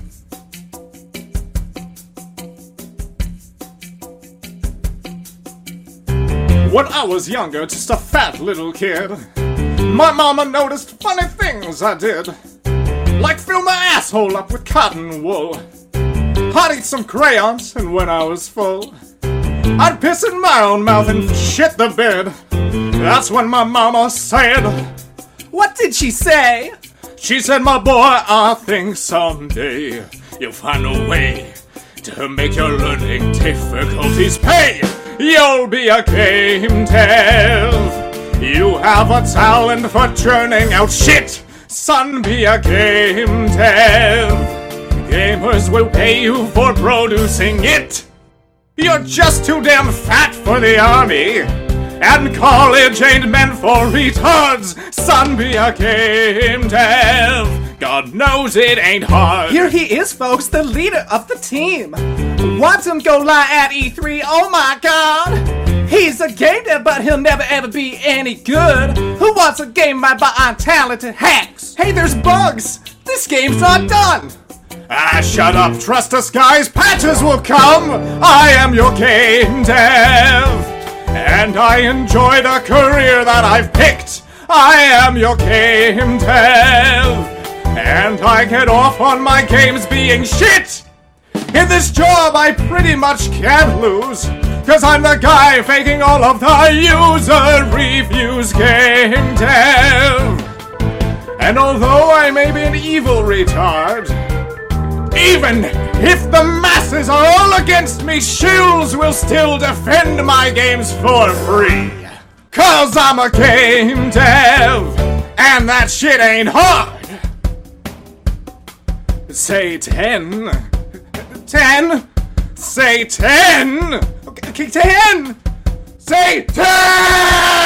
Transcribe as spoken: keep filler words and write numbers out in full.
When I was younger, just a fat little kid, my mama noticed funny things I did, like fill my asshole up with cotton wool. I'd eat some crayons, and when I was full, I'd piss in my own mouth and shit the bed. That's when my mama said, "What did she say?" She said, "My boy, I think someday you'll find a way to make your learning difficulties pay. You'll be a game dev. You have a talent for churning out shit. Son, be a game dev. Gamers will pay you for producing it. You're just too damn fat for the army, and college ain't meant for retards. Son, be a game dev. God knows it ain't hard." Here he is, folks, the leader of the team. Watch him go lie at E three, oh my god. He's a game dev, but he'll never ever be any good. Who wants a game by untalented hacks? Hey, there's bugs. This game's not done. Ah, shut up. Trust us, guys. Patches will come. I am your game dev, and I enjoy the career that I've picked. I am your game dev, and I get off on my games being shit. In this job, I pretty much can't lose, cause I'm the guy faking all of the user reviews game dev. And although I may be an evil retard, even if the masses are all against me, Shields will still defend my games for free. Cause I'm a game dev, and that shit ain't hard. Say ten. Ten. Say ten. Okay, ten. Say ten!